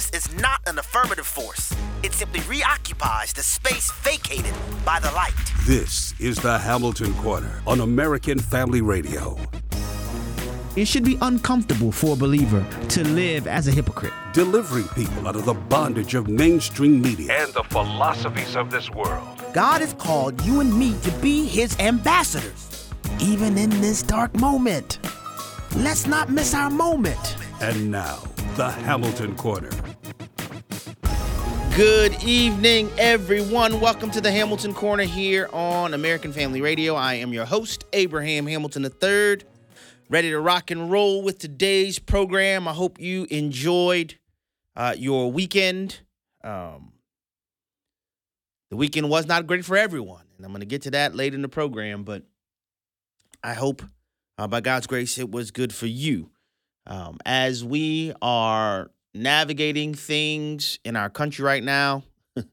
darkness is not an affirmative force. It simply reoccupies the space vacated by the light. This is the Hamilton Corner on American Family Radio. It should be uncomfortable for a believer to live as a hypocrite. Delivering people out of the bondage of mainstream media and the philosophies of this world. God has called you and me to be his ambassadors, even in this dark moment. Let's not miss our moment. And now, the Hamilton Corner. Good evening, everyone. Welcome to the Hamilton Corner here on American Family Radio. I am your host, Abraham Hamilton III, ready to rock and roll with today's program. I hope you enjoyed your weekend. The weekend was not great for everyone, and I'm going to get to that later in the program, but I hope by God's grace it was good for you. As we are navigating things in our country right now,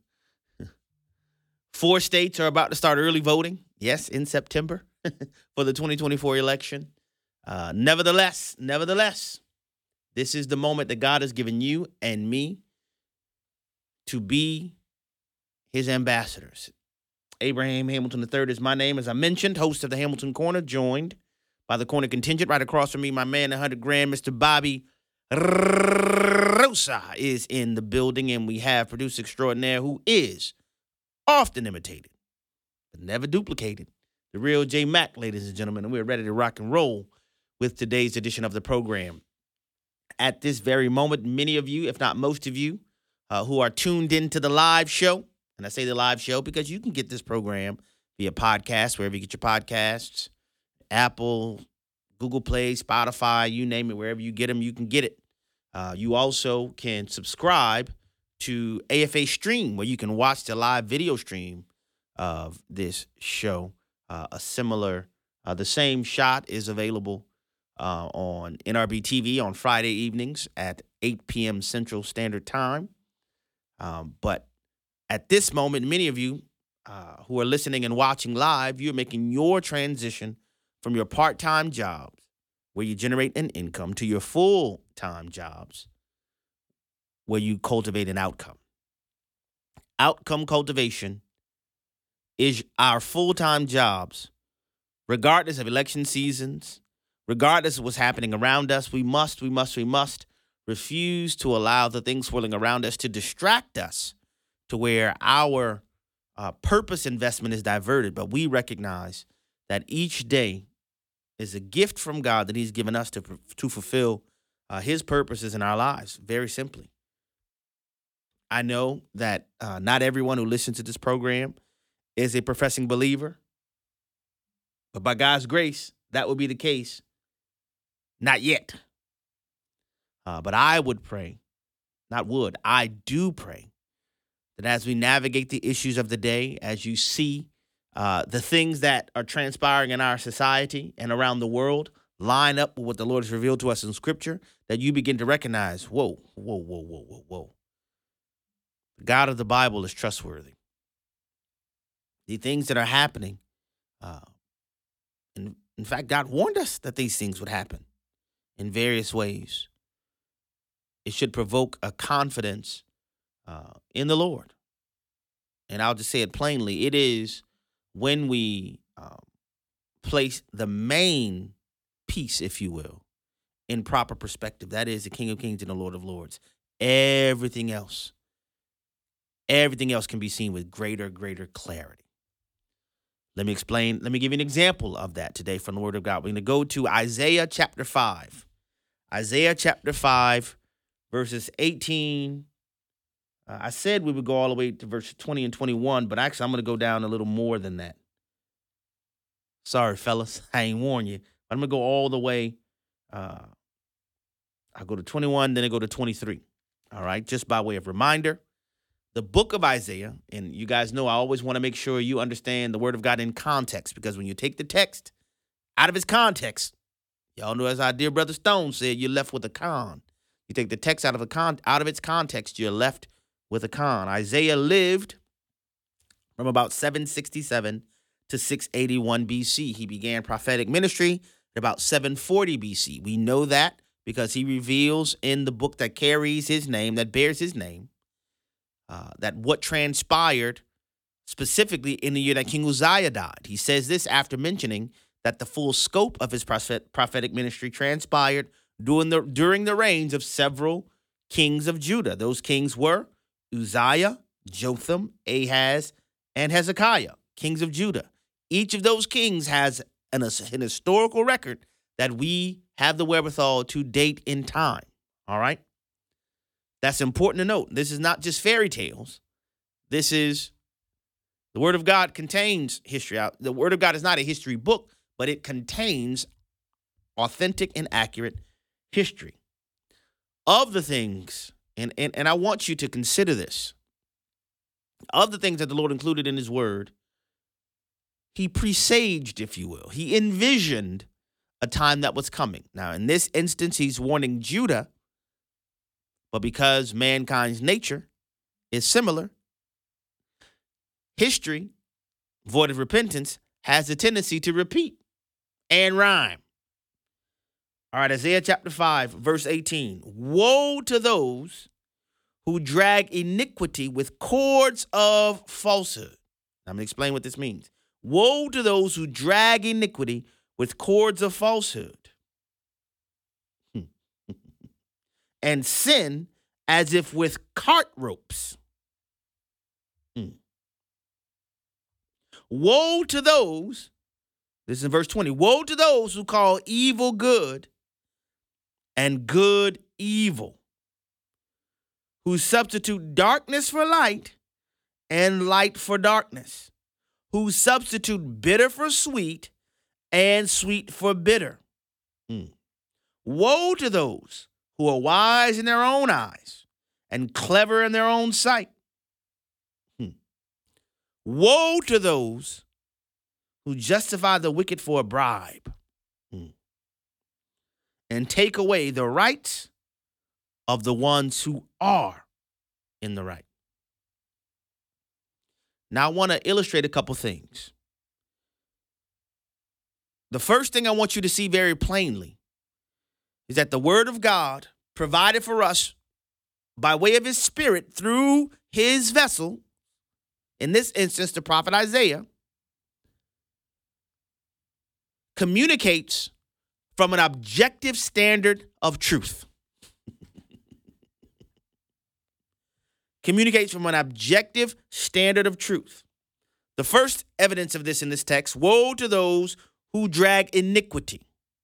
4 states are about to start early voting. Yes, in September for the 2024 election. Nevertheless, this is the moment that God has given you and me to be his ambassadors. Abraham Hamilton III is my name, as I mentioned, host of the Hamilton Corner, joined by the corner contingent. Right across from me, my man, 100 grand, Mr. Bobby Rosa is in the building, and we have producer extraordinaire who is often imitated, but never duplicated. The real J Mac, ladies and gentlemen, and we're ready to rock and roll with today's edition of the program. At this very moment, many of you, if not most of you, who are tuned into the live show, and I say the live show because you can get this program via podcast, wherever you get your podcasts, Apple, Google Play, Spotify, you name it, wherever you get them, you can get it. You also can subscribe to AFA Stream, where you can watch the live video stream of this show. The same shot is available on NRB TV on Friday evenings at 8 p.m. Central Standard Time. But at this moment, many of you who are listening and watching live, you're making your transition from your part-time jobs, where you generate an income, to your full-time jobs, where you cultivate an outcome. Outcome cultivation is our full-time jobs, regardless of election seasons, regardless of what's happening around us. We must refuse to allow the things swirling around us to distract us to where our purpose investment is diverted. But we recognize that each day is a gift from God that he's given us to fulfill his purposes in our lives, very simply. I know that not everyone who listens to this program is a professing believer, but by God's grace, that would be the case. Not yet. But I would pray, I do pray that as we navigate the issues of the day, as you see the things that are transpiring in our society and around the world line up with what the Lord has revealed to us in Scripture, that you begin to recognize, whoa. The God of the Bible is trustworthy. The things that are happening, in fact, God warned us that these things would happen in various ways. It should provoke a confidence in the Lord. And I'll just say it plainly, it is when we place the main piece, if you will, in proper perspective. That is the King of Kings and the Lord of Lords. Everything else can be seen with greater clarity. Let me explain. Let me give you an example of that today from the Word of God. We're going to go to Isaiah chapter 5. Isaiah chapter 5, verses 18. I said we would go all the way to verse 20 and 21, but actually I'm going to go down a little more than that. Sorry, fellas. I ain't warned you. But I'm going to go all the way. I'll go to 21, then I go to 23. All right, just by way of reminder. The book of Isaiah, and you guys know I always want to make sure you understand the Word of God in context, because when you take the text out of its context, y'all know, as our dear brother Stone said, you're left with a con. You take the text out of its context, you're left with a con. Isaiah lived from about 767 to 681 BC. He began prophetic ministry at about 740 BC. We know that because he reveals in the book that carries his name, that bears his name, that what transpired specifically in the year that King Uzziah died. He says this after mentioning that the full scope of his prophetic ministry transpired during the reigns of several kings of Judah. Those kings were Uzziah, Jotham, Ahaz, and Hezekiah, kings of Judah. Each of those kings has an historical record that we have the wherewithal to date in time. All right? That's important to note. This is not just fairy tales. This is, the Word of God contains history. The Word of God is not a history book, but it contains authentic and accurate history of the things, and I want you to consider this, of the things that the Lord included in his word. He presaged, if you will. He envisioned a time that was coming. Now, in this instance, he's warning Judah, but because mankind's nature is similar, history, void of repentance, has a tendency to repeat and rhyme. All right, Isaiah chapter 5, verse 18. Woe to those who drag iniquity with cords of falsehood. I'm going to explain what this means. Woe to those who drag iniquity with cords of falsehood and sin as if with cart ropes. Woe to those, this is in verse 20, woe to those who call evil good and good evil, who substitute darkness for light and light for darkness, who substitute bitter for sweet and sweet for bitter. Woe to those who are wise in their own eyes and clever in their own sight. Woe to those who justify the wicked for a bribe and take away the rights of the ones who are in the right. Now, I want to illustrate a couple things. The first thing I want you to see very plainly is that the Word of God provided for us by way of his Spirit through his vessel, in this instance, the prophet Isaiah, communicates from an objective standard of truth. Communicates from an objective standard of truth. The first evidence of this in this text, woe to those who drag iniquity.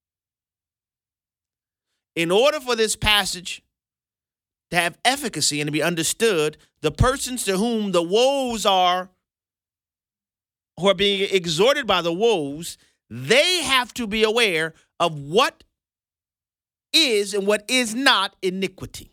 In order for this passage to have efficacy and to be understood, the persons to whom the woes are, who are being exhorted by the woes, they have to be aware of what is and what is not iniquity.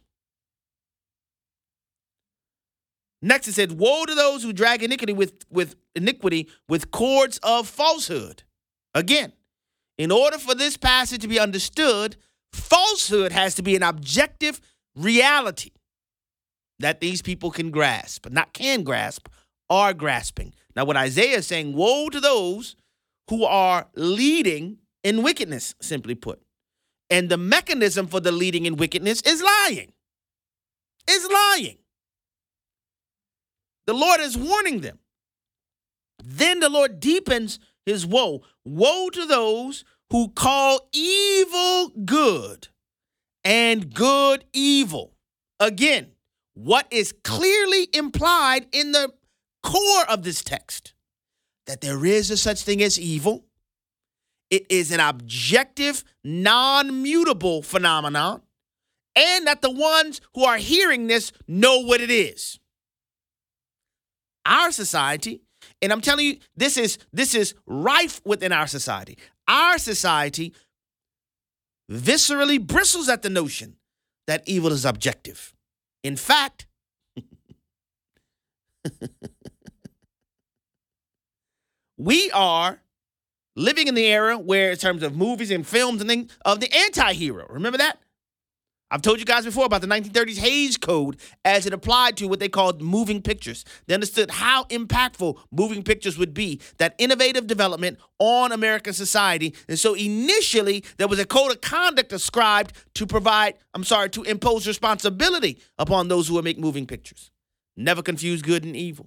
Next, it said, woe to those who drag iniquity with iniquity with cords of falsehood. Again, in order for this passage to be understood, falsehood has to be an objective reality that these people can grasp, not can grasp, are grasping. Now, what Isaiah is saying, woe to those who are leading in wickedness, simply put. And the mechanism for the leading in wickedness is lying. Is lying. The Lord is warning them. Then the Lord deepens his woe. Woe to those who call evil good and good evil. Again, what is clearly implied in the core of this text, that there is a such thing as evil. It is an objective, non-mutable phenomenon, and that the ones who are hearing this know what it is. Our society, and I'm telling you, this is rife within our society. Our society viscerally bristles at the notion that evil is objective. In fact, we are living in the era where, in terms of movies and films and things, of the anti-hero. Remember that? I've told you guys before about the 1930s Hays Code as it applied to what they called moving pictures. They understood how impactful moving pictures would be, that innovative development on American society. And so initially, there was a code of conduct ascribed to to impose responsibility upon those who would make moving pictures. Never confuse good and evil.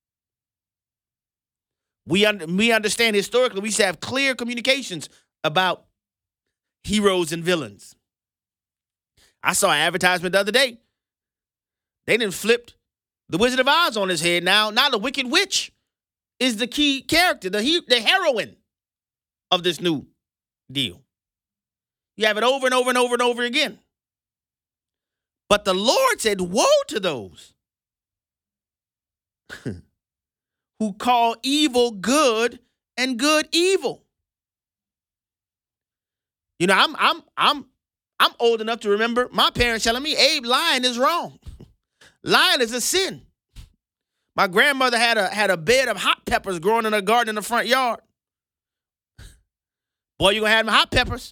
We understand historically, we used to have clear communications about heroes and villains. I saw an advertisement the other day. They done flipped the Wizard of Oz on his head now. Now the Wicked Witch is the key character, the heroine of this new deal. You have it over and over and over and over again. But the Lord said, woe to those who call evil good and good evil. You know, I'm old enough to remember my parents telling me, Abe, lying is wrong. Lying is a sin. My grandmother had a bed of hot peppers growing in her garden in the front yard. Boy, you're going to have them hot peppers.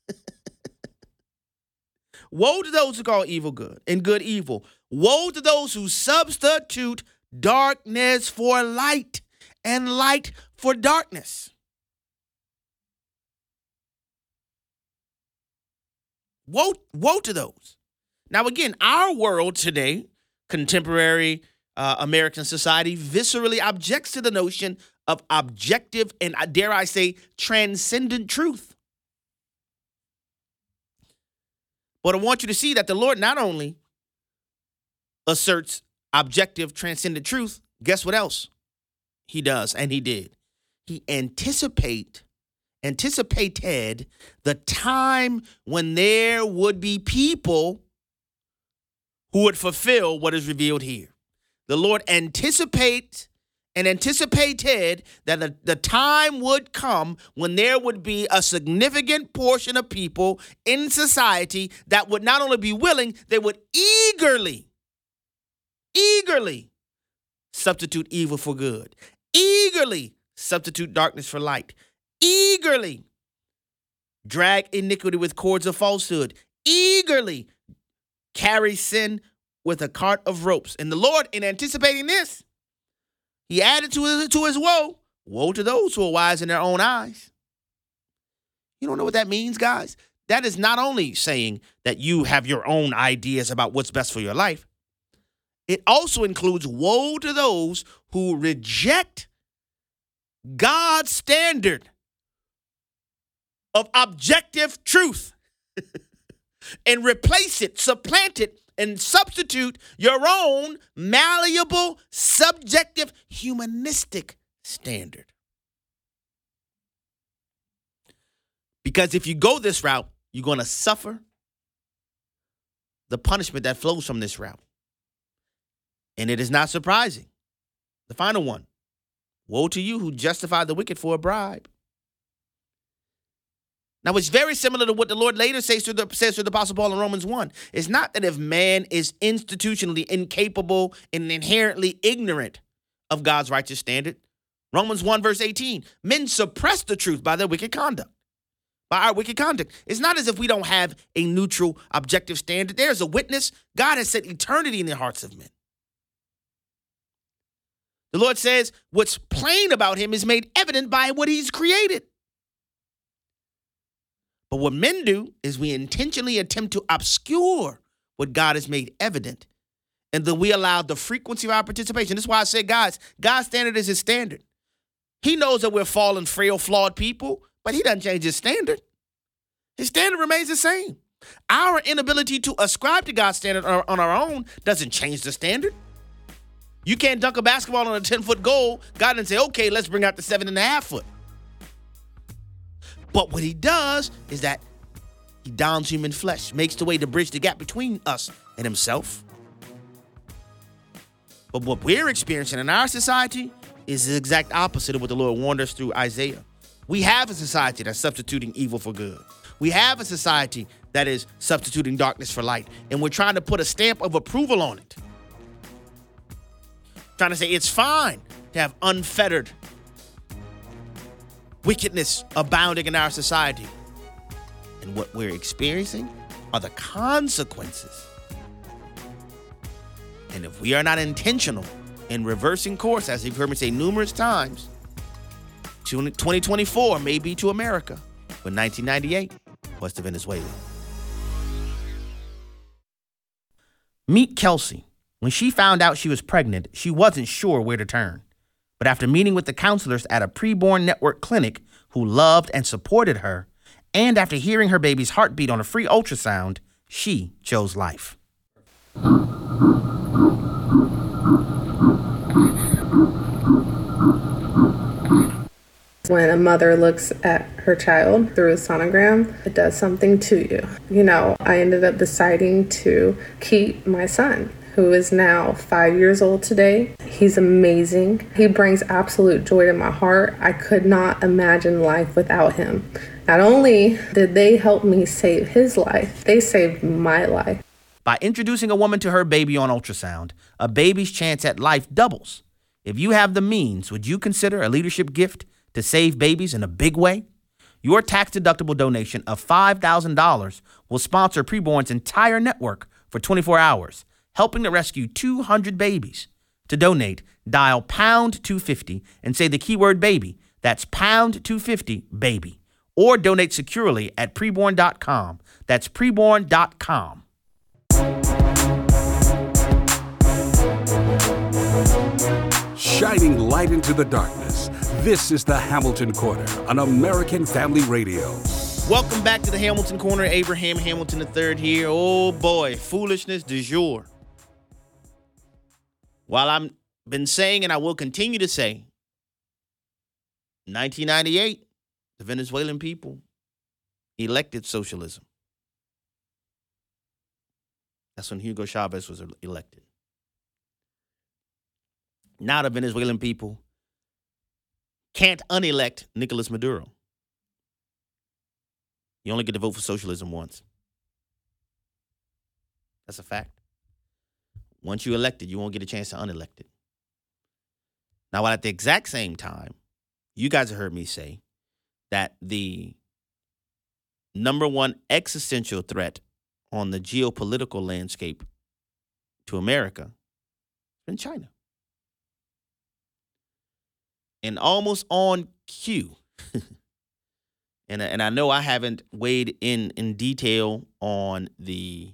Woe to those who call evil good and good evil. Woe to those who substitute darkness for light and light for darkness. Woe to those. Now, again, our world today, contemporary American society, viscerally objects to the notion of objective and, dare I say, transcendent truth. But I want you to see that the Lord not only asserts objective, transcendent truth, guess what else he does, and he did? He anticipated the time when there would be people who would fulfill what is revealed here. The Lord anticipated that the time would come when there would be a significant portion of people in society that would not only be willing, they would eagerly substitute evil for good, eagerly substitute darkness for light, eagerly drag iniquity with cords of falsehood, eagerly carry sin with a cart of ropes. And the Lord, in anticipating this, he added to his woe to those who are wise in their own eyes. You don't know what that means, guys? That is not only saying that you have your own ideas about what's best for your life. It also includes woe to those who reject God's standard of objective truth and replace it, supplant it, and substitute your own malleable, subjective, humanistic standard. Because if you go this route, you're going to suffer the punishment that flows from this route. And it is not surprising. The final one. Woe to you who justify the wicked for a bribe. Now, it's very similar to what the Lord later says to the Apostle Paul in Romans 1. It's not that if man is institutionally incapable and inherently ignorant of God's righteous standard. Romans 1, verse 18. Men suppress the truth by their wicked conduct. By our wicked conduct. It's not as if we don't have a neutral, objective standard. There's a witness. God has set eternity in the hearts of men. The Lord says what's plain about him is made evident by what he's created. But what men do is we intentionally attempt to obscure what God has made evident. And then we allow the frequency of our participation. That's why I say, guys, God's standard is his standard. He knows that we're fallen, frail, flawed people, but he doesn't change his standard. His standard remains the same. Our inability to ascribe to God's standard on our own doesn't change the standard. You can't dunk a basketball on a 10-foot goal. God didn't say, okay, let's bring out the 7.5 foot. But what he does is that he downs human flesh, makes the way to bridge the gap between us and himself. But what we're experiencing in our society is the exact opposite of what the Lord warned us through Isaiah. We have a society that's substituting evil for good. We have a society that is substituting darkness for light. And we're trying to put a stamp of approval on it. Trying to say it's fine to have unfettered wickedness abounding in our society. And what we're experiencing are the consequences. And if we are not intentional in reversing course, as you've heard me say numerous times, 2024 may be to America what 1998 was to Venezuela. Meet Kelsey. When she found out she was pregnant, she wasn't sure where to turn. But after meeting with the counselors at a preborn network clinic who loved and supported her, and after hearing her baby's heartbeat on a free ultrasound, she chose life. When a mother looks at her child through a sonogram, it does something to you. You know, I ended up deciding to keep my son, who is now 5 years old today. He's amazing. He brings absolute joy to my heart. I could not imagine life without him. Not only did they help me save his life, they saved my life. By introducing a woman to her baby on ultrasound, a baby's chance at life doubles. If you have the means, would you consider a leadership gift to save babies in a big way? Your tax-deductible donation of $5,000 will sponsor Preborn's entire network for 24 hours, helping to rescue 200 babies. To donate, dial pound 250 and say the keyword baby. That's pound 250 baby. Or donate securely at preborn.com. That's preborn.com. Shining light into the darkness. This is the Hamilton Corner on American Family Radio. Welcome back to the Hamilton Corner. Abraham Hamilton III here. Oh boy, foolishness du jour. While I've been saying, and I will continue to say, 1998, the Venezuelan people elected socialism. That's when Hugo Chavez was elected. Now the Venezuelan people can't unelect Nicolas Maduro. You only get to vote for socialism once. That's a fact. Once you elect it, you won't get a chance to unelect it. Now, while at the exact same time, you guys have heard me say that the number one existential threat on the geopolitical landscape to America has been China. And almost on cue, and I know I haven't weighed in detail on the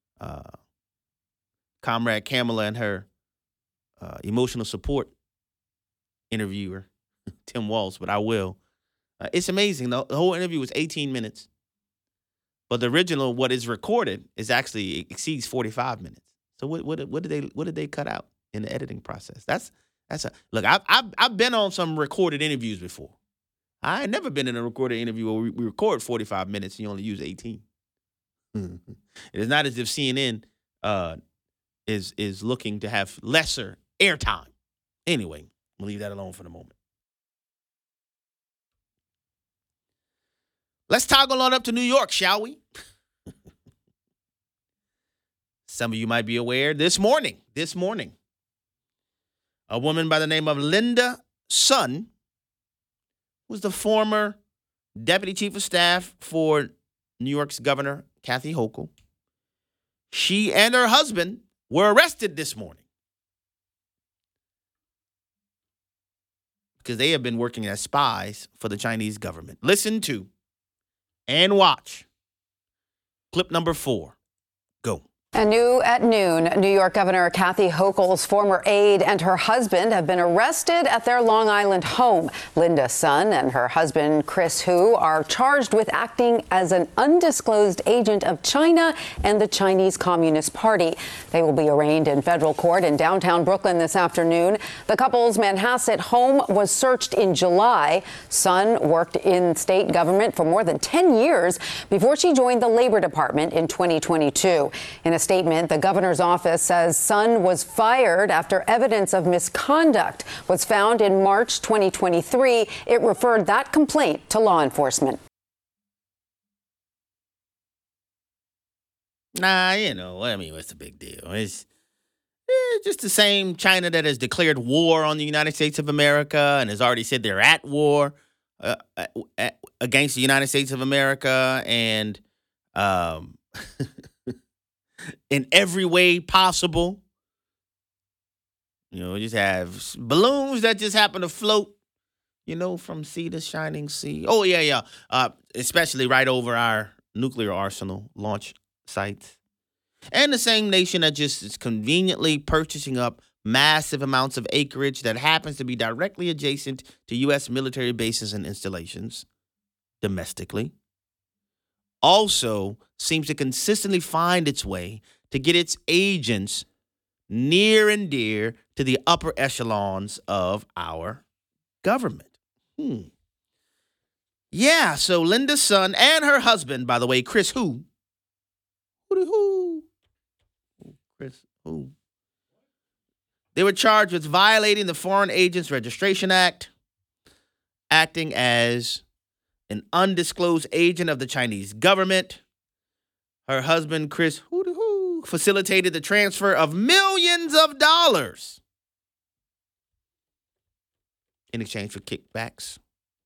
Comrade Kamala and her emotional support interviewer, Tim Walz, but I will. It's amazing. The whole interview was 18 minutes. But the original, what is recorded, is actually exceeds 45 minutes. So what did they cut out in the editing process? Look. I've been on some recorded interviews before. I ain't never been in a recorded interview where we record 45 minutes and you only use 18. It is not as if CNN is looking to have lesser airtime. Anyway, we'll leave that alone for the moment. Let's toggle on up to New York, shall we? Some of you might be aware this morning, a woman by the name of Linda Sun was the former deputy chief of staff for New York's governor, Kathy Hochul. She and her husband were arrested this morning because they have been working as spies for the Chinese government. Listen to and watch clip number 4. Go. And new at noon, New York Governor Kathy Hochul's former aide and her husband have been arrested at their Long Island home. Linda Sun and her husband, Chris Hu, are charged with acting as an undisclosed agent of China and the Chinese Communist Party. They will be arraigned in federal court in downtown Brooklyn this afternoon. The couple's Manhasset home was searched in July. Sun worked in state government for more than 10 years before she joined the Labor Department in 2022. In a statement, the governor's office says Sun was fired after evidence of misconduct was found in March 2023. It referred that complaint to law enforcement. What's the big deal? It's just the same China that has declared war on the United States of America and has already said they're at war against the United States of America and in every way possible. Just have balloons that just happen to float, from sea to shining sea. Oh, yeah. Especially right over our nuclear arsenal launch sites. And the same nation that just is conveniently purchasing up massive amounts of acreage that happens to be directly adjacent to U.S. military bases and installations domestically. Also seems to consistently find its way to get its agents near and dear to the upper echelons of our government. Yeah, so Linda's son and her husband, by the way, Chris Hu. Chris Hu. They were charged with violating the Foreign Agents Registration Act, acting as an undisclosed agent of the Chinese government. Her husband, Chris Hu, facilitated the transfer of millions of dollars in exchange for kickbacks.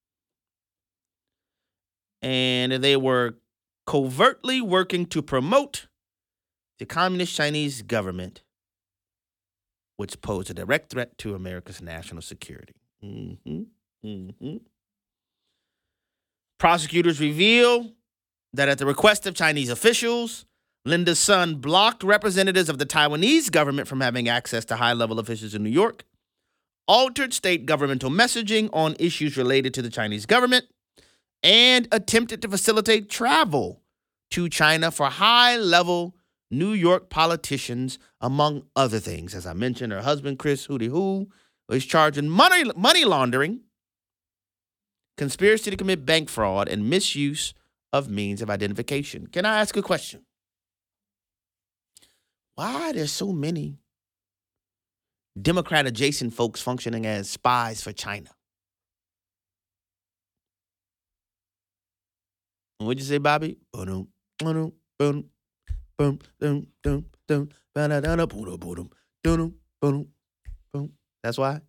And they were covertly working to promote the Communist Chinese government, which posed a direct threat to America's national security. Prosecutors reveal that at the request of Chinese officials, Linda's son blocked representatives of the Taiwanese government from having access to high-level officials in New York, altered state governmental messaging on issues related to the Chinese government, and attempted to facilitate travel to China for high-level New York politicians, among other things. As I mentioned, her husband, Chris Hu, was charged in money laundering, conspiracy to commit bank fraud, and misuse of means of identification. Can I ask a question? Why are there so many Democrat-adjacent folks functioning as spies for China? What'd you say, Bobby? That's why.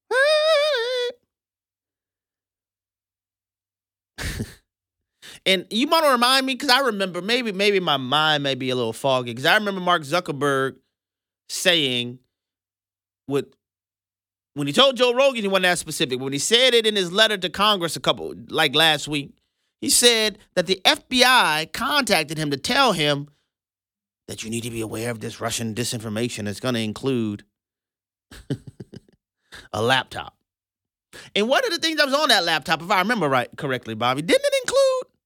And you want to remind me, because I remember, maybe my mind may be a little foggy, because I remember Mark Zuckerberg saying, when he told Joe Rogan, he wasn't that specific, but when he said it in his letter to Congress last week, he said that the FBI contacted him to tell him that you need to be aware of this Russian disinformation. It's going to include a laptop. And one of the things that was on that laptop, if I remember correctly, Bobby, didn't it include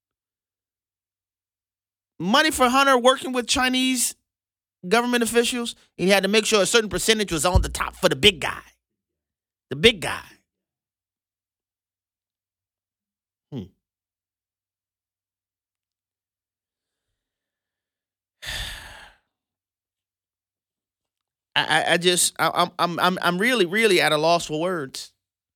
money for Hunter working with Chinese government officials? And he had to make sure a certain percentage was on the top for the big guy. The big guy. I'm really at a loss for words.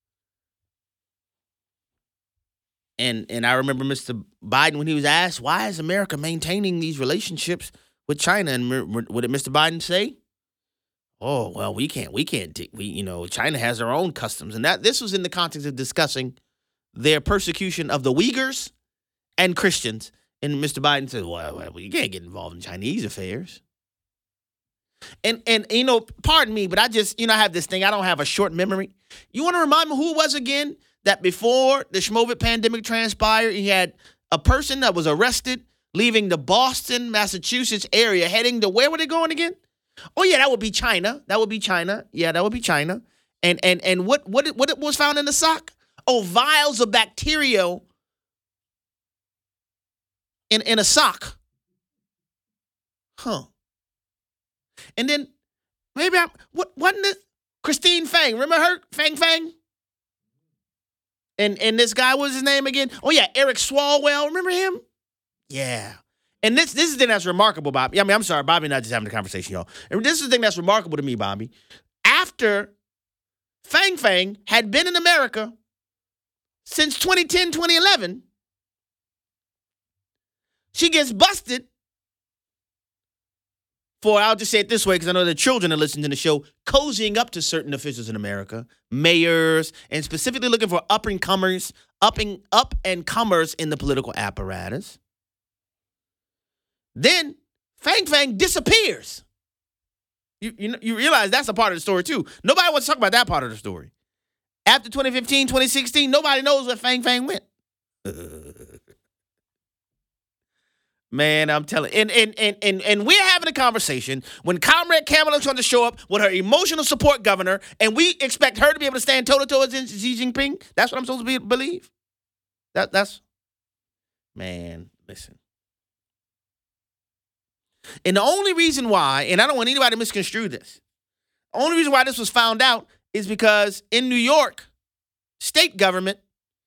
And I remember Mr. Biden, when he was asked, why is America maintaining these relationships with China? And what did Mr. Biden say? Oh, well, we can't, China has their own customs. And this was in the context of discussing their persecution of the Uyghurs and Christians. And Mr. Biden said, well, you can't get involved in Chinese affairs. And pardon me, but I just, I have this thing. I don't have a short memory. You want to remind me who it was again? That before the Schmovid pandemic transpired, he had a person that was arrested leaving the Boston, Massachusetts area, heading to, where were they going again? Oh, yeah, that would be China. Yeah, that would be China. And what was found in the sock? Oh, vials of bacteria in a sock. Huh. And then wasn't it Christine Fang? Remember her? Fang? And this guy, what was his name again? Oh, yeah, Eric Swalwell. Remember him? Yeah. And this is the thing that's remarkable, Bobby. I'm sorry, Bobby and I just having a conversation, y'all. And this is the thing that's remarkable to me, Bobby. After Fang had been in America since 2010, 2011, she gets busted for, I'll just say it this way because I know the children are listening to the show, cozying up to certain officials in America, mayors, and specifically looking for up and comers in the political apparatus. Then Fang Fang disappears. You realize that's a part of the story too. Nobody wants to talk about that part of the story. After 2015, 2016, nobody knows where Fang Fang went. Man, I'm telling and we're having a conversation when Comrade Kamala is going to show up with her emotional support governor, and we expect her to be able to stand toe-to-toe with Xi Jinping? That's what I'm supposed to believe? That's man, listen. And the only reason why, and I don't want anybody to misconstrue this, the only reason why this was found out is because in New York, state government,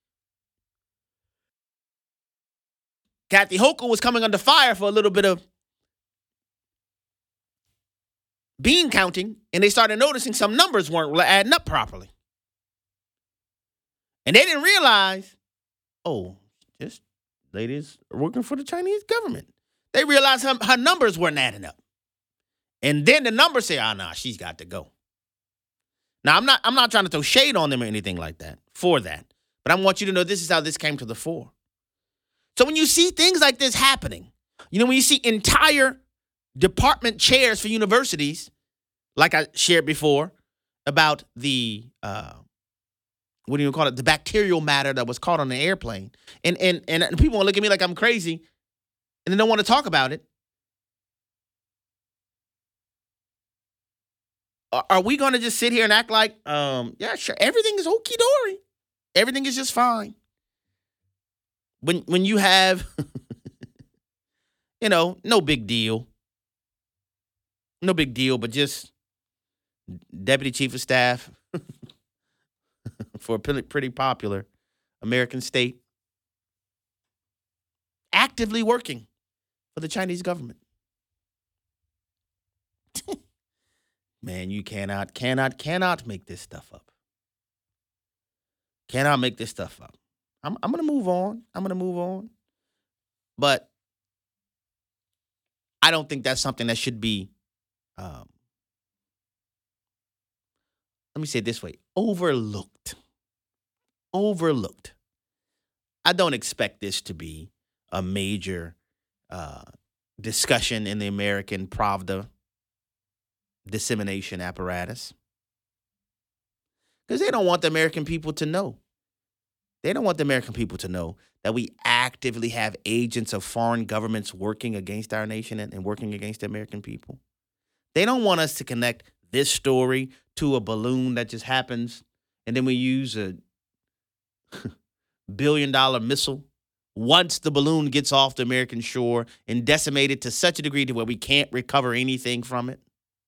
Kathy Hochul was coming under fire for a little bit of bean counting, and they started noticing some numbers weren't adding up properly. And they didn't realize, oh, this lady's working for the Chinese government. They realized her numbers weren't adding up. And then the numbers say, nah, she's got to go. Now, I'm not trying to throw shade on them or anything like that for that. But I want you to know this is how this came to the fore. So when you see things like this happening, when you see entire department chairs for universities, like I shared before, about the, what do you call it, the bacterial matter that was caught on the airplane. And people will look at me like I'm crazy, and they don't want to talk about it. Are we going to just sit here and act like, yeah, sure, everything is okie-dory. Everything is just fine. When you have, no big deal. No big deal, but just Deputy Chief of Staff for a pretty popular American state actively working for the Chinese government. Man, you cannot make this stuff up. Cannot make this stuff up. I'm going to move on. But I don't think that's something that should be, let me say it this way, overlooked. I don't expect this to be a major discussion in the American Pravda dissemination apparatus. Because they don't want the American people to know. They don't want the American people to know that we actively have agents of foreign governments working against our nation and working against the American people. They don't want us to connect this story to a balloon that just happens, and then we use a $1 billion missile once the balloon gets off the American shore and decimated to such a degree to where we can't recover anything from it.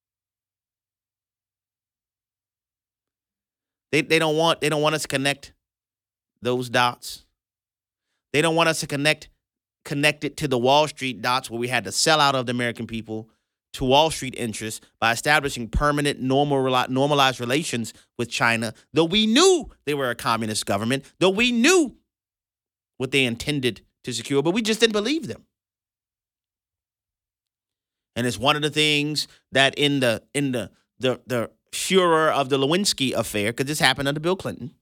They don't want us to connect those dots. They don't want us to connect it to the Wall Street dots where we had to sell out of the American people to Wall Street interests by establishing permanent, normalized relations with China, though we knew they were a communist government, though we knew what they intended to secure, but we just didn't believe them. And it's one of the things that in the furor of the Lewinsky affair, because this happened under Bill Clinton,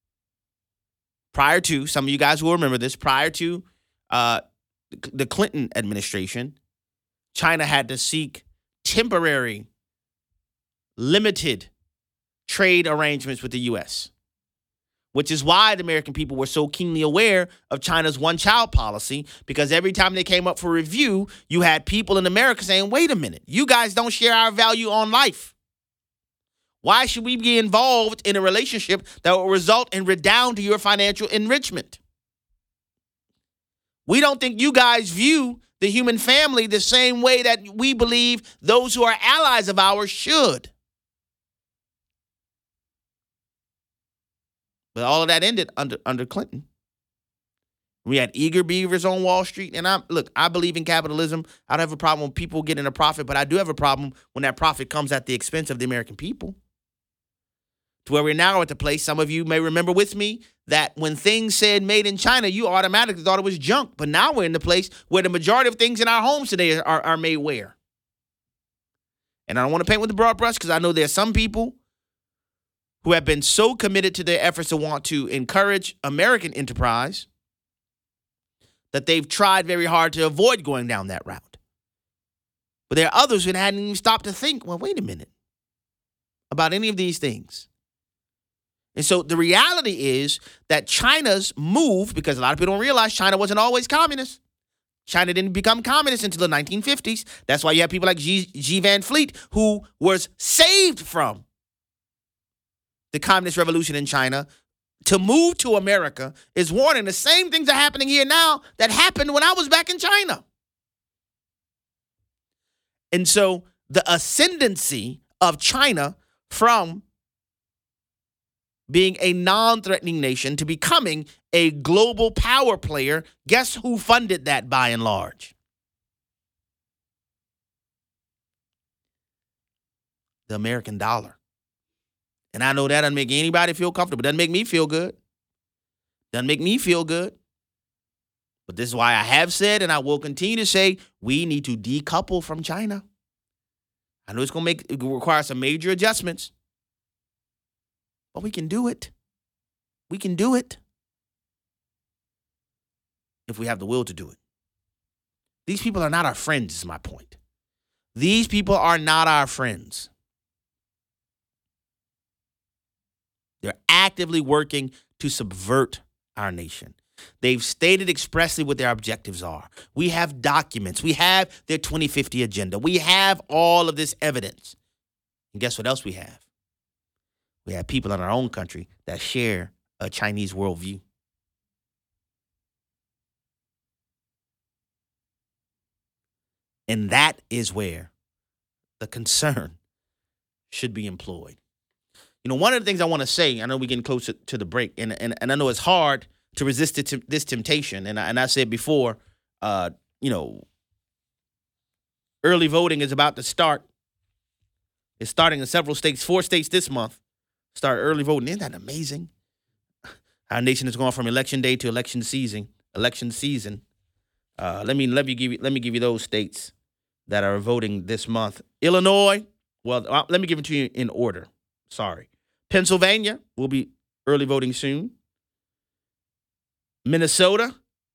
prior to, some of you guys will remember this, prior to the Clinton administration, China had to seek temporary, limited trade arrangements with the U.S., which is why the American people were so keenly aware of China's one-child policy, because every time they came up for review, you had people in America saying, wait a minute, you guys don't share our value on life. Why should we be involved in a relationship that will result and redound to your financial enrichment? We don't think you guys view the human family the same way that we believe those who are allies of ours should. But all of that ended under Clinton. We had eager beavers on Wall Street. And I believe in capitalism. I don't have a problem with people getting a profit, but I do have a problem when that profit comes at the expense of the American people. To where we're now at the place, some of you may remember with me, that when things said made in China, you automatically thought it was junk. But now we're in the place where the majority of things in our homes today are made where? And I don't want to paint with a broad brush, because I know there are some people who have been so committed to their efforts to want to encourage American enterprise that they've tried very hard to avoid going down that route. But there are others who hadn't even stopped to think, well, wait a minute, about any of these things. And so the reality is that China's move, because a lot of people don't realize China wasn't always communist. China didn't become communist until the 1950s. That's why you have people like G. Van Fleet, who was saved from the communist revolution in China to move to America, is warning the same things are happening here now that happened when I was back in China. And so the ascendancy of China from being a non-threatening nation to becoming a global power player, guess who funded that by and large? The American dollar. And I know that doesn't make anybody feel comfortable. Doesn't make me feel good. Doesn't make me feel good. But this is why I have said, and I will continue to say, we need to decouple from China. I know it's going to require some major adjustments. But we can do it. We can do it if we have the will to do it. These people are not our friends, is my point. These people are not our friends. They're actively working to subvert our nation. They've stated expressly what their objectives are. We have documents. We have their 2050 agenda. We have all of this evidence. And guess what else we have? We have people in our own country that share a Chinese worldview. And that is where the concern should be employed. You know, one of the things I want to say, I know we're getting closer to the break, and I know it's hard to resist this temptation. And I said before, early voting is about to start. It's starting in several states, 4 states this month. Start early voting. Isn't that amazing? Our nation is going from election day to election season. Let me give you those states that are voting this month. Illinois. Well, let me give it to you in order. Sorry. Pennsylvania will be early voting soon. Minnesota,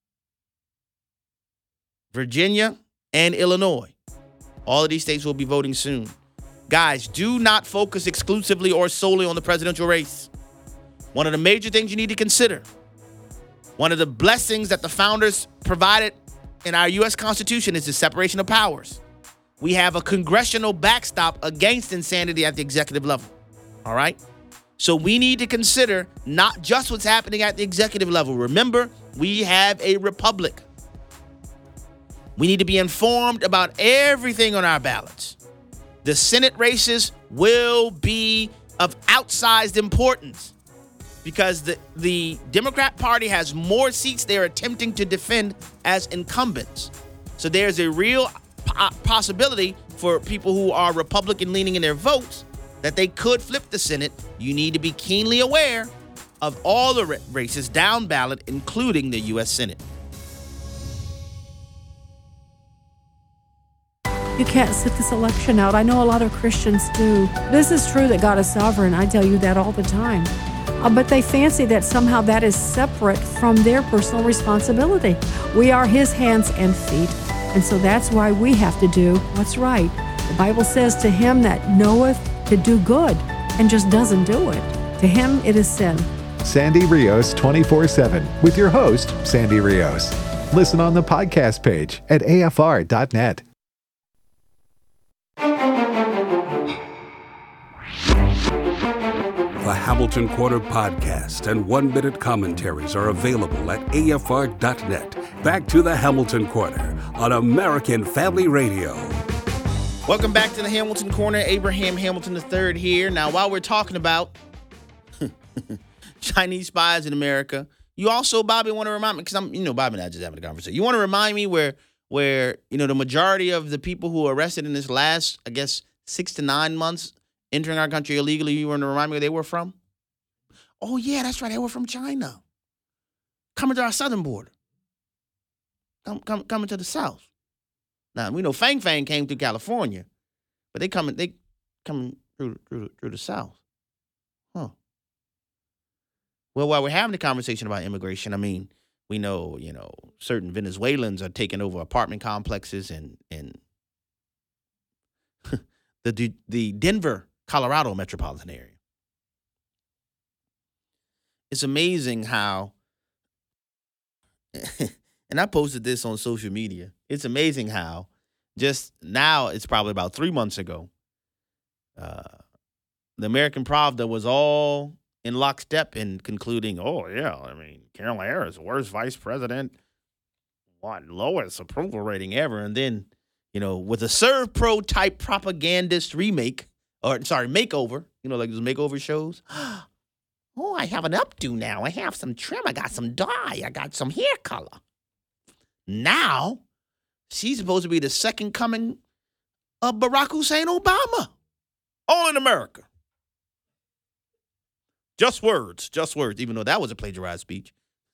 Virginia, and Illinois. All of these states will be voting soon. Guys, do not focus exclusively or solely on the presidential race. One of the major things you need to consider, one of the blessings that the founders provided in our U.S. Constitution is the separation of powers. We have a congressional backstop against insanity at the executive level. All right? So we need to consider not just what's happening at the executive level. Remember, we have a republic. We need to be informed about everything on our ballots. The Senate races will be of outsized importance because the Democrat Party has more seats they're attempting to defend as incumbents. So there's a real possibility for people who are Republican leaning in their votes that they could flip the Senate. You need to be keenly aware of all the races down ballot, including the U.S. Senate. You can't sit this election out. I know a lot of Christians do. This is true that God is sovereign. I tell you that all the time. But they fancy that somehow that is separate from their personal responsibility. We are His hands and feet. And so that's why we have to do what's right. The Bible says, to him that knoweth to do good and just doesn't do it, to him it is sin. Sandy Rios 24/7 with your host, Sandy Rios. Listen on the podcast page at afr.net. The Hamilton Corner podcast and 1-minute commentaries are available at afr.net. Back to the Hamilton Corner on American Family Radio. Welcome back to the Hamilton Corner. Abraham Hamilton III here. Now, while we're talking about Chinese spies in America, you also, Bobby, want to remind me, because Bobby and I just having a conversation. You want to remind me where the majority of the people who were arrested in this last, 6 to 9 months entering our country illegally, you want to remind me where they were from? Oh, yeah, that's right. They were from China. Coming to our southern border. Coming to the south. Now, we know Fang Fang came through California, but they coming through the south. Huh. Well, while we're having the conversation about immigration, we know, certain Venezuelans are taking over apartment complexes in the Denver, Colorado metropolitan area. It's amazing how, and I posted this on social media, it's amazing how just now, it's probably about 3 months ago, the American Pravda was all in lockstep in concluding, oh, yeah, I mean, Kamala Harris, worst vice president, lowest approval rating ever. And then, with a ServPro type propagandist makeover, like those makeover shows. Oh, I have an updo now. I have some trim. I got some dye. I got some hair color. Now, she's supposed to be the second coming of Barack Hussein Obama. All in America. Just words, even though that was a plagiarized speech.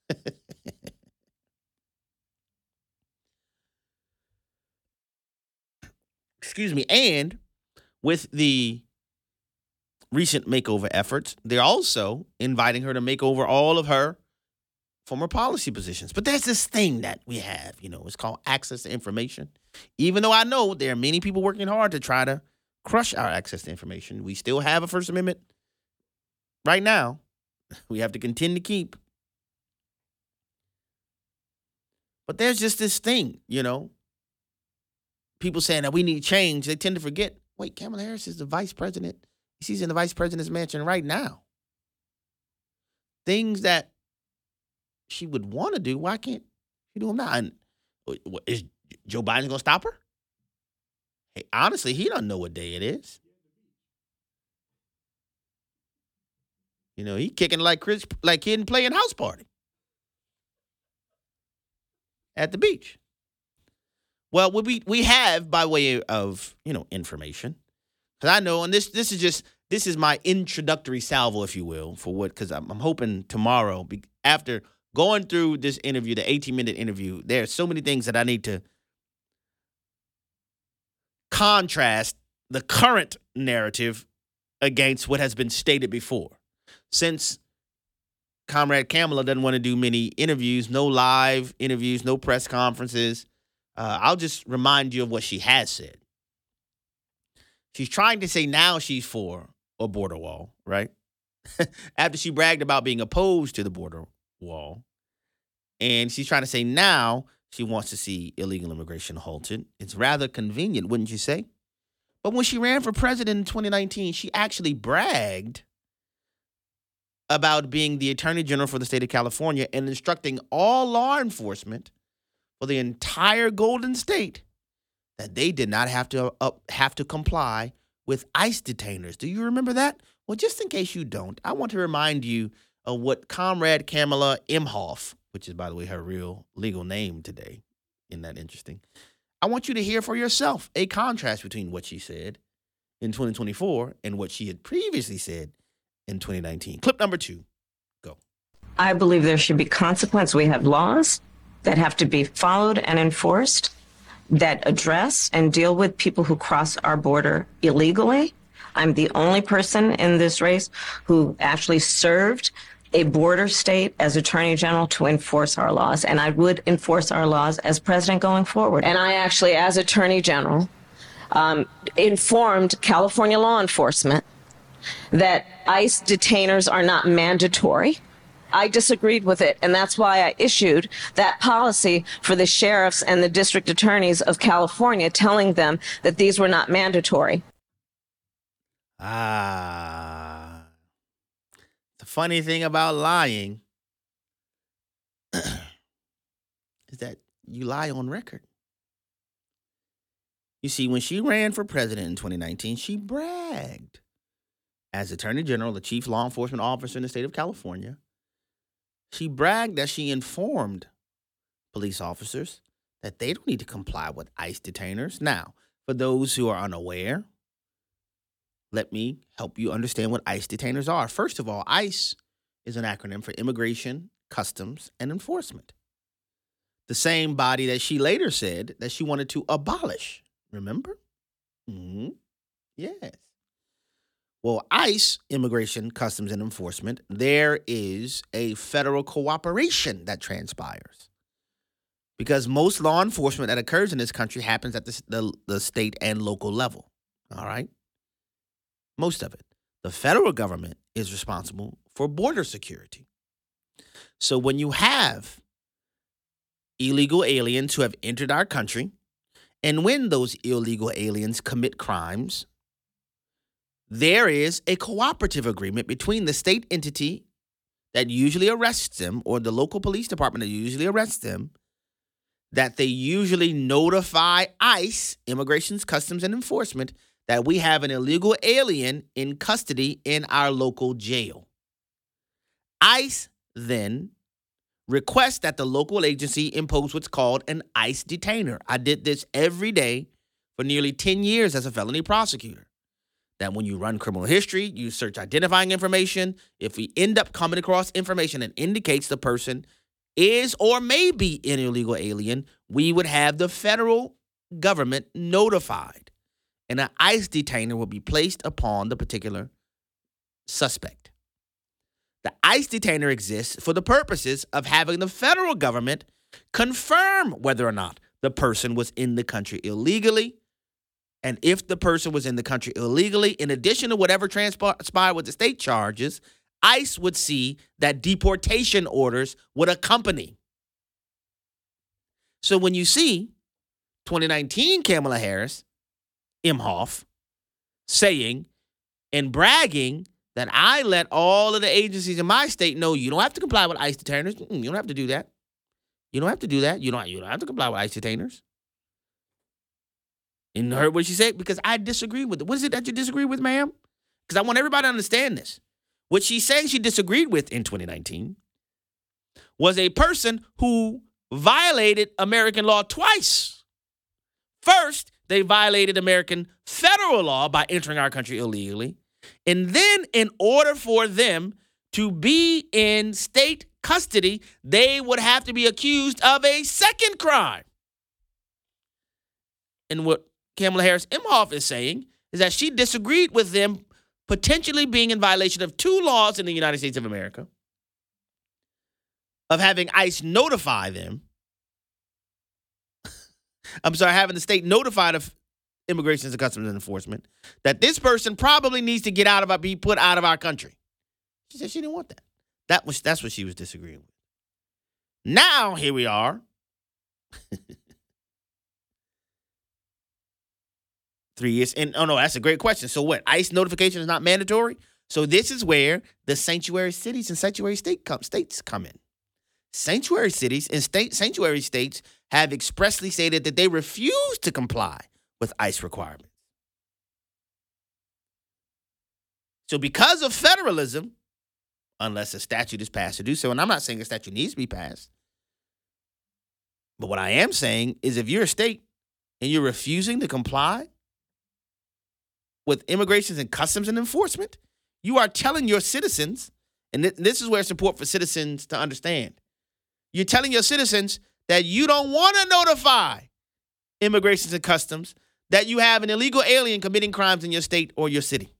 Excuse me. And with the recent makeover efforts, they're also inviting her to make over all of her former policy positions. But there's this thing that we have, it's called access to information. Even though I know there are many people working hard to try to crush our access to information, we still have a First Amendment right now. We have to contend to keep. But there's just this thing, people saying that we need change. They tend to forget, wait, Kamala Harris is the vice president. She's in the vice president's mansion right now. Things that she would want to do, why can't she do them now? And is Joe Biden going to stop her? Hey, honestly, he doesn't know what day it is. He kicking like kid playing house party at the beach. Well, we have, by way of, information, because I know, and this is my introductory salvo, if you will, because I'm hoping tomorrow, after going through this interview, the 18-minute interview, there are so many things that I need to contrast the current narrative against what has been stated before. Since Comrade Kamala doesn't want to do many interviews, no live interviews, no press conferences, I'll just remind you of what she has said. She's trying to say now she's for a border wall, right? After she bragged about being opposed to the border wall. And she's trying to say now she wants to see illegal immigration halted. It's rather convenient, wouldn't you say? But when she ran for president in 2019, she actually bragged about being the Attorney General for the state of California and instructing all law enforcement for the entire Golden State that they did not have to comply with ICE detainers. Do you remember that? Well, just in case you don't, I want to remind you of what Comrade Kamala Imhoff, which is, by the way, her real legal name today. Isn't that interesting? I want you to hear for yourself a contrast between what she said in 2024 and what she had previously said in 2019. Clip number 2. Go. I believe there should be consequence. We have laws that have to be followed and enforced that address and deal with people who cross our border illegally. I'm the only person in this race who actually served a border state as Attorney General to enforce our laws, and I would enforce our laws as president going forward. And I actually, as Attorney General, informed California law enforcement that ICE detainers are not mandatory. I disagreed with it, and that's why I issued that policy for the sheriffs and the district attorneys of California, telling them that these were not mandatory. The funny thing about lying is that you lie on record. You see, when she ran for president in 2019, she bragged as Attorney General, the chief law enforcement officer in the state of California. She bragged that she informed police officers that they don't need to comply with ICE detainers. Now, for those who are unaware, let me help you understand what ICE detainers are. First of all, ICE is an acronym for Immigration, Customs, and Enforcement. The same body that she later said that she wanted to abolish. Remember? Mm-hmm. Yes. Well, ICE, Immigration, Customs, and Enforcement, there is a federal cooperation that transpires. Because most law enforcement that occurs in this country happens at the state and local level. All right? Most of it. The federal government is responsible for border security. So when you have illegal aliens who have entered our country, and when those illegal aliens commit crimes, there is a cooperative agreement between the state entity that usually arrests them or the local police department that usually arrests them, that they usually notify ICE, Immigration, Customs, and Enforcement, that we have an illegal alien in custody in our local jail. ICE then requests that the local agency impose what's called an ICE detainer. I did this every day for nearly 10 years as a felony prosecutor. That when you run criminal history, you search identifying information. If we end up coming across information that indicates the person is or may be an illegal alien, we would have the federal government notified. And an ICE detainer will be placed upon the particular suspect. The ICE detainer exists for the purposes of having the federal government confirm whether or not the person was in the country illegally. And if the person was in the country illegally, in addition to whatever transpired with the state charges, ICE would see that deportation orders would accompany. So when you see 2019 Kamala Harris, Imhoff, saying and bragging that I let all of the agencies in my state know you don't have to comply with ICE detainers. You don't have to do that. You don't have to do that. You don't have to comply with ICE detainers. And heard what she said? Because I disagree with it. What is it that you disagree with, ma'am? Because I want everybody to understand this. What she's saying she disagreed with in 2019 was a person who violated American law twice. First, they violated American federal law by entering our country illegally. And then in order for them to be in state custody, they would have to be accused of a second crime. And what Kamala Harris Imhoff is saying is that she disagreed with them potentially being in violation of two laws in the United States of America, of having ICE notify them. Having the state notified of Immigration and Customs Enforcement that this person probably needs to be put out of our country. She said she didn't want that. That's what she was disagreeing with. Now, here we are. 3 years. And that's a great question. So what? ICE notification is not mandatory? So this is where the sanctuary cities and sanctuary states come in. Sanctuary cities and sanctuary states have expressly stated that they refuse to comply with ICE requirements. So because of federalism, unless a statute is passed to do so, and I'm not saying a statute needs to be passed, but what I am saying is if you're a state and you're refusing to comply with Immigration and Customs and Enforcement, you are telling your citizens, and this is where it's important for citizens to understand, you're telling your citizens that you don't want to notify Immigration and Customs that you have an illegal alien committing crimes in your state or your city.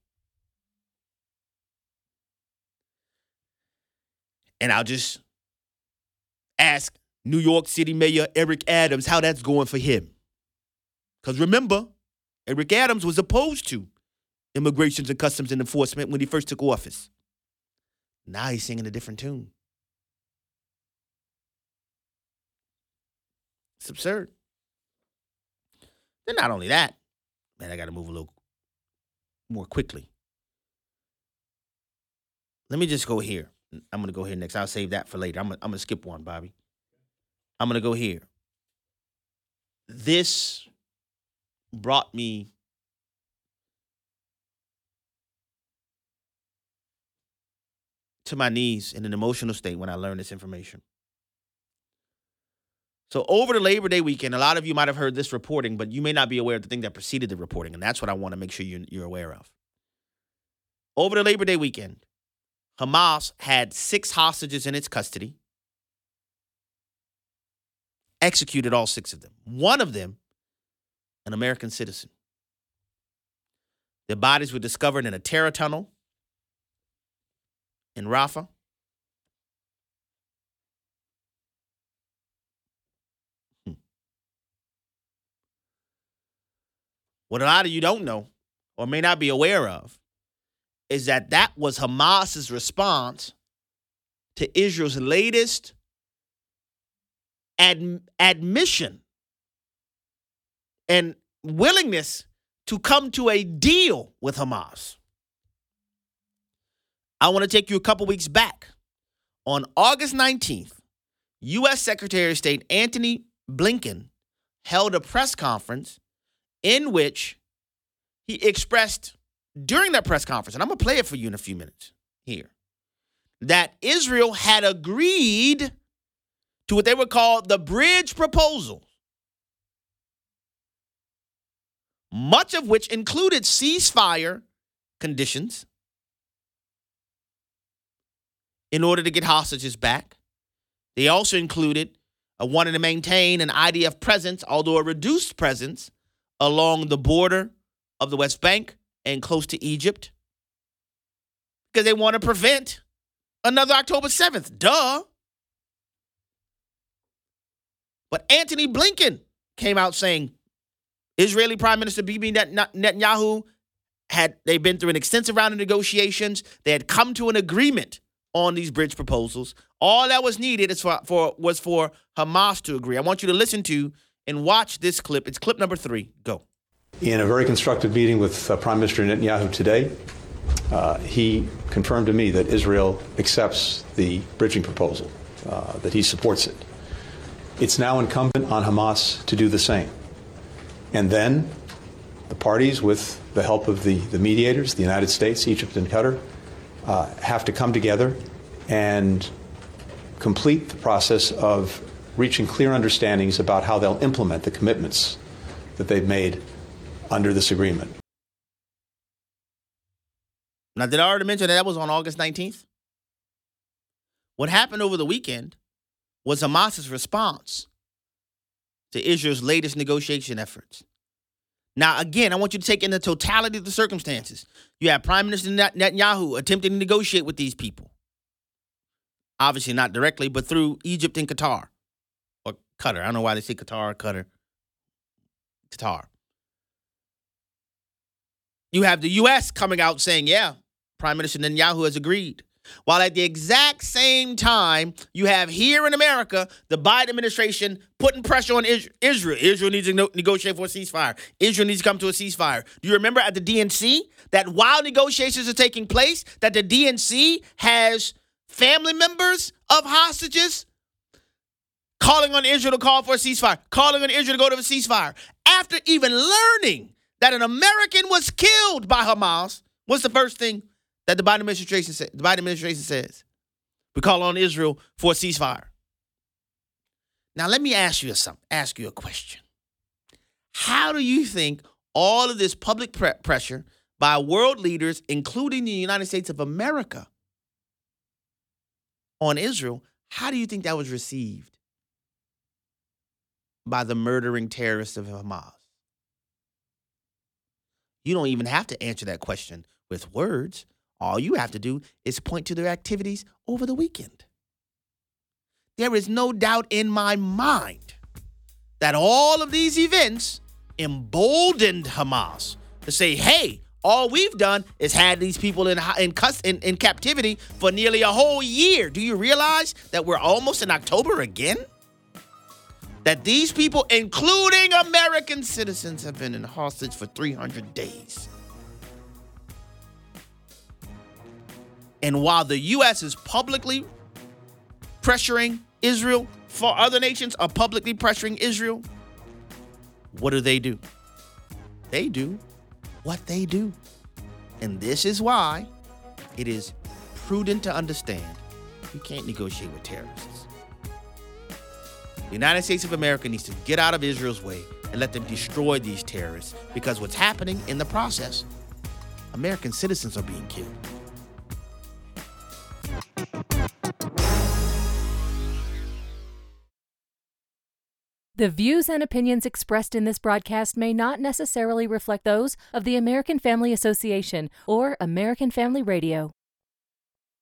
And I'll just ask New York City Mayor Eric Adams how that's going for him. Because remember, Eric Adams was opposed to Immigration and Customs and Enforcement when he first took office. Now he's singing a different tune. It's absurd. Then not only that, man, I got to move a little more quickly. Let me just go here. I'm going to go here next. I'll save that for later. I'm going to skip one, Bobby. I'm going to go here. This brought me to my knees in an emotional state when I learned this information. So over the Labor Day weekend, a lot of you might have heard this reporting, but you may not be aware of the thing that preceded the reporting, and that's what I want to make sure you're aware of. Over the Labor Day weekend, Hamas had 6 hostages in its custody, executed all 6 of them. One of them, an American citizen. Their bodies were discovered in a terror tunnel in Rafah. What a lot of you don't know, or may not be aware of is that was Hamas's response to Israel's latest admission and willingness to come to a deal with Hamas. I want to take you a couple weeks back. On August 19th, U.S. Secretary of State Antony Blinken held a press conference in which he expressed during that press conference, and I'm going to play it for you in a few minutes here, that Israel had agreed to what they would call the bridge proposal, much of which included ceasefire conditions in order to get hostages back. They also included wanting to maintain an IDF presence, although a reduced presence, along the border of the West Bank and close to Egypt, because they want to prevent another October 7th. Duh. But Antony Blinken came out saying Israeli Prime Minister Bibi Netanyahu they've been through an extensive round of negotiations. They had come to an agreement on these bridge proposals. All that was needed was for Hamas to agree. I want you to listen to and watch this clip. It's clip number 3. Go. In a very constructive meeting with Prime Minister Netanyahu today, he confirmed to me that Israel accepts the bridging proposal, that he supports it. It's now incumbent on Hamas to do the same. And then the parties, with the help of the mediators, the United States, Egypt, and Qatar, have to come together and complete the process of reaching clear understandings about how they'll implement the commitments that they've made under this agreement. Now, did I already mention that was on August 19th? What happened over the weekend was Hamas's response to Israel's latest negotiation efforts. Now, again, I want you to take in the totality of the circumstances. You have Prime Minister Netanyahu attempting to negotiate with these people. Obviously not directly, but through Egypt and Qatar. Or Qatar. I don't know why they say Qatar or Qatar. Qatar. You have the U.S. coming out saying, yeah, Prime Minister Netanyahu has agreed. While at the exact same time, you have here in America, the Biden administration putting pressure on Israel. Israel needs to negotiate for a ceasefire. Israel needs to come to a ceasefire. Do you remember at the DNC that while negotiations are taking place, that the DNC has family members of hostages calling on Israel to call for a ceasefire, calling on Israel to go to a ceasefire, after even learning that an American was killed by Hamas? What's the first thing that the Biden administration says? We call on Israel for a ceasefire. Now, let me ask you a question. How do you think all of this public pressure by world leaders, including the United States of America, on Israel, how do you think that was received by the murdering terrorists of Hamas? You don't even have to answer that question with words. All you have to do is point to their activities over the weekend. There is no doubt in my mind that all of these events emboldened Hamas to say, hey, all we've done is had these people in captivity for nearly a whole year. Do you realize that we're almost in October again? That these people, including American citizens, have been in hostage for 300 days. And while the U.S. is publicly pressuring Israel, for other nations are publicly pressuring Israel, what do? They do what they do. And this is why it is prudent to understand you can't negotiate with terrorists. The United States of America needs to get out of Israel's way and let them destroy these terrorists, because what's happening in the process, American citizens are being killed. The views and opinions expressed in this broadcast may not necessarily reflect those of the American Family Association or American Family Radio.